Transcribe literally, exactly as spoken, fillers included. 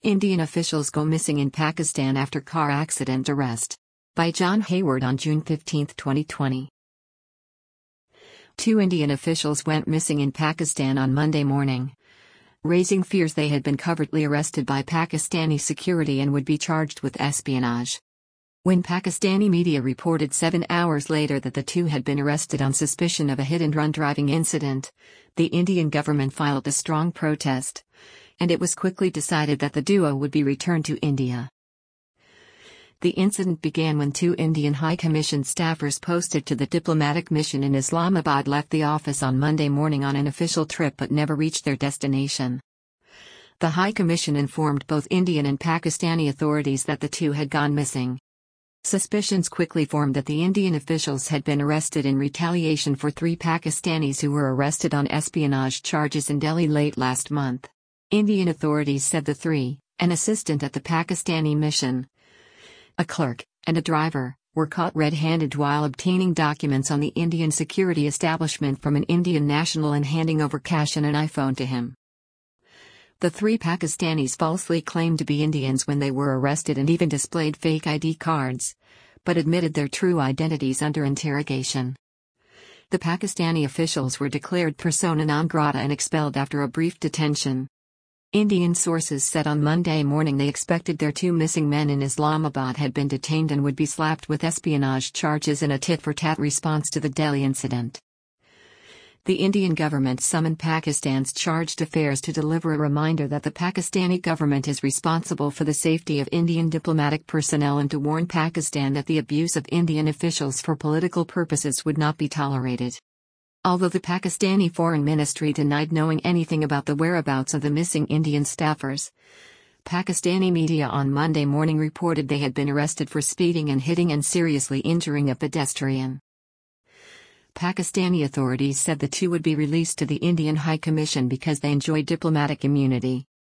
Indian officials go missing in Pakistan after car accident arrest. By John Hayward on June fifteenth, twenty twenty. Two Indian officials went missing in Pakistan on Monday morning, raising fears they had been covertly arrested by Pakistani security and would be charged with espionage. When Pakistani media reported seven hours later that the two had been arrested on suspicion of a hit-and-run driving incident, the Indian government filed a strong protest, and it was quickly decided that the duo would be returned to India. The incident began when two Indian High Commission staffers posted to the diplomatic mission in Islamabad left the office on Monday morning on an official trip but never reached their destination. The High Commission informed both Indian and Pakistani authorities that the two had gone missing. Suspicions quickly formed that the Indian officials had been arrested in retaliation for three Pakistanis who were arrested on espionage charges in Delhi late last month. Indian authorities said the three, an assistant at the Pakistani mission, a clerk, and a driver, were caught red-handed while obtaining documents on the Indian security establishment from an Indian national and handing over cash and an iPhone to him. The three Pakistanis falsely claimed to be Indians when they were arrested and even displayed fake I D cards, but admitted their true identities under interrogation. The Pakistani officials were declared persona non grata and expelled after a brief detention. Indian sources said on Monday morning they expected their two missing men in Islamabad had been detained and would be slapped with espionage charges in a tit-for-tat response to the Delhi incident. The Indian government summoned Pakistan's chargé d'affaires to deliver a reminder that the Pakistani government is responsible for the safety of Indian diplomatic personnel and to warn Pakistan that the abuse of Indian officials for political purposes would not be tolerated. Although the Pakistani Foreign Ministry denied knowing anything about the whereabouts of the missing Indian staffers, Pakistani media on Monday morning reported they had been arrested for speeding and hitting and seriously injuring a pedestrian. Pakistani authorities said the two would be released to the Indian High Commission because they enjoy diplomatic immunity.